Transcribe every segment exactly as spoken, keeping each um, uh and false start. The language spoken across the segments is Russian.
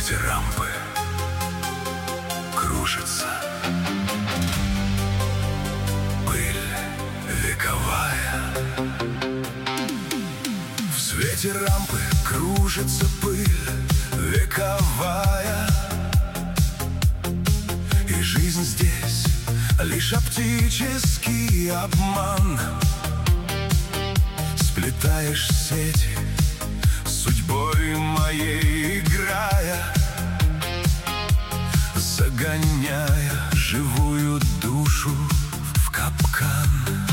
свете рампы кружится пыль вековая. В свете рампы кружится пыль вековая, и жизнь здесь лишь оптический обман. Сплетаешь сети судьбой моей играя, загоняя живую душу в капкан.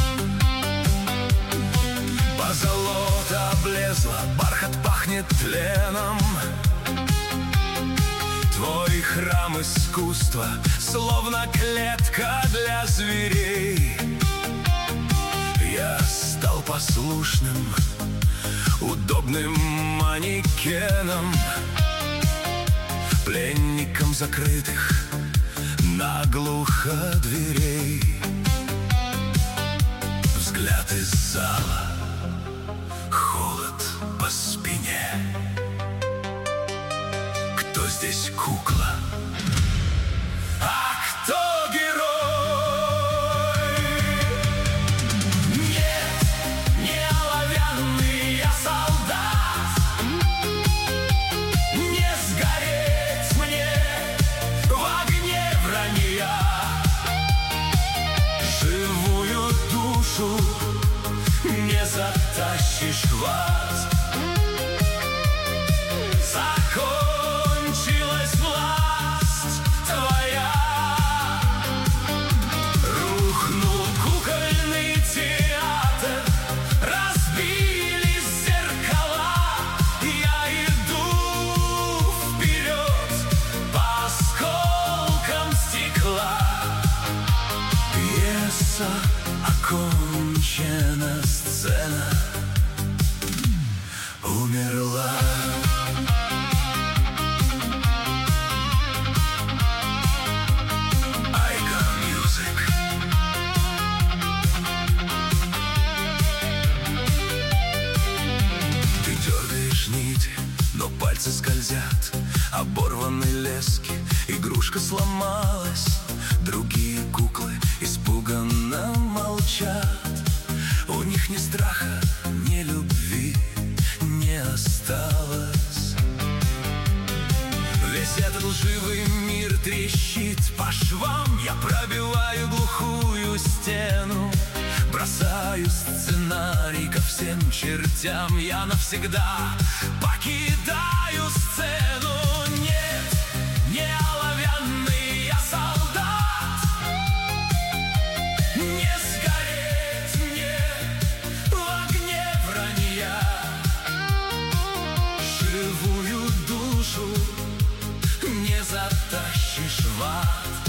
Позолота облезла, бархат пахнет тленом. Твой храм искусства словно клетка для зверей. Я стал послушным, удобным манекеном, пленником закрытых наглухо дверей. Взгляд из зала, холод по спине. Кто здесь кукла, а кто герой? Нет, не оловянный я солдат, не сгореть мне в огне вранья. Живую душу не затащишь в ад. Закончилась власть твоя. Рухнул кукольный театр, разбились зеркала. Я иду вперед по осколкам стекла. Пьеса окончена, сцена умерла. Но пальцы скользят, оборваны лески, игрушка сломалась. Другие куклы испуганно молчат. У них ни страха, ни любви не осталось. Весь этот лживый мир трещит по швам. Я пробиваю глухую стену, бросаю сценарий ко всем чертям. Я навсегда покидаю сцену. Нет, не оловянный я солдат, не сгореть мне в огне вранья. Живую душу не затащишь в ад.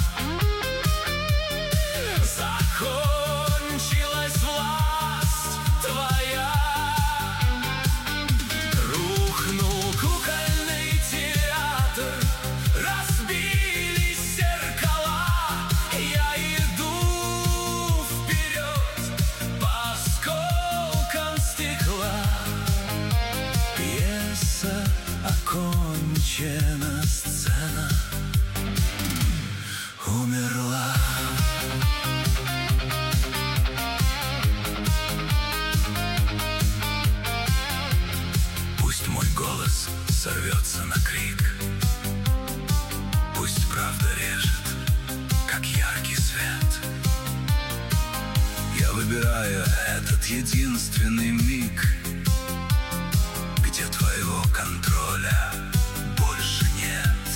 Закончилась власть твоя. Рухнул кукольный театр, разбились зеркала. Я иду вперед по осколкам стекла. Пьеса окончена, сцена умерла. Пусть мой голос сорвется на крик, пусть правда режет, как яркий свет. Я выбираю этот единственный миг, где твоего контроля больше нет.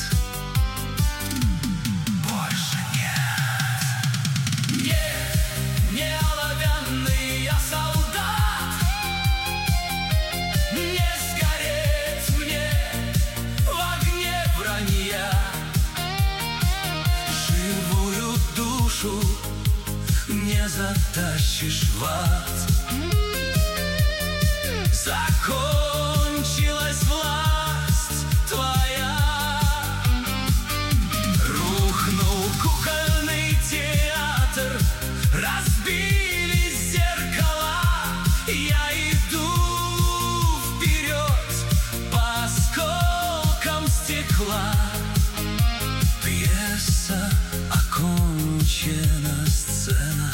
Больше нет. Нет, не оловянный я солдат, не сгореть мне в огне вранья. Живую душу не затащишь в ад. Закончилась власть твоя. Рухнул кукольный театр, разбились зеркала. Я иду вперед по осколкам стекла. закончена сцена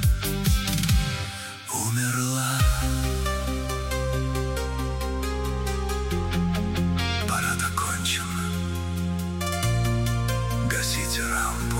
умерла. Парад окончен. Гасите лампу.